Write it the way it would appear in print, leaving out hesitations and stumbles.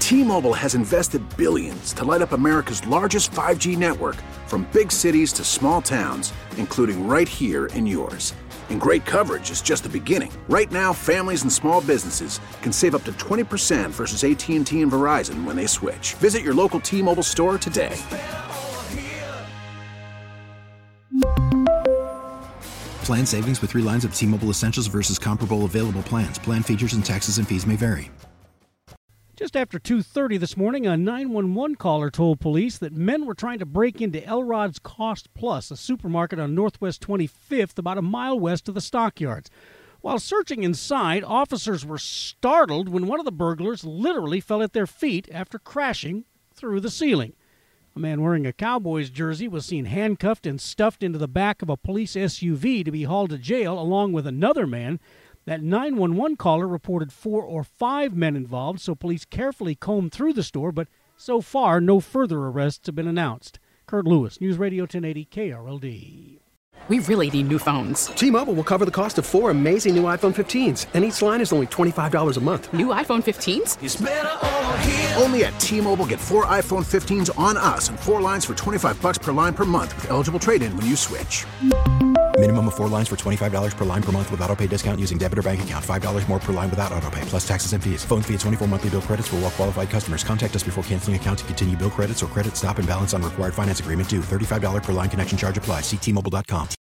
T-Mobile has invested billions to light up America's largest 5G network, from big cities to small towns, including right here in yours. And great coverage is just the beginning. Right now, families and small businesses can save up to 20% versus AT&T and Verizon when they switch. Visit your local T-Mobile store today. Plan savings with 3 lines of T-Mobile Essentials versus comparable available plans. Plan features and taxes and fees may vary. Just after 2:30 this morning, a 911 caller told police that men were trying to break into Elrod's Cost Plus, a supermarket on Northwest 25th, about a mile west of the stockyards. While searching inside, officers were startled when one of the burglars literally fell at their feet after crashing through the ceiling. A man wearing a Cowboys jersey was seen handcuffed and stuffed into the back of a police SUV to be hauled to jail, along with another man. That 911 caller reported 4 or 5 men involved, so police carefully combed through the store, but so far no further arrests have been announced. Kurt Lewis, News Radio 1080 KRLD. We really need new phones. T-Mobile will cover the cost of 4 amazing new iPhone 15s, and each line is only $25 a month. New iPhone 15s? It's better over here. Only at T-Mobile, get 4 iPhone 15s on us and 4 lines for $25 per line per month with eligible trade-in when you switch. Minimum of 4 lines for $25 per line per month with autopay discount using debit or bank account. $5 more per line without autopay, plus taxes and fees. Phone fee at 24 monthly bill credits for well-qualified customers. Contact us before canceling account to continue bill credits or credit stop and balance on required finance agreement due. $35 per line connection charge applies. See T-Mobile.com.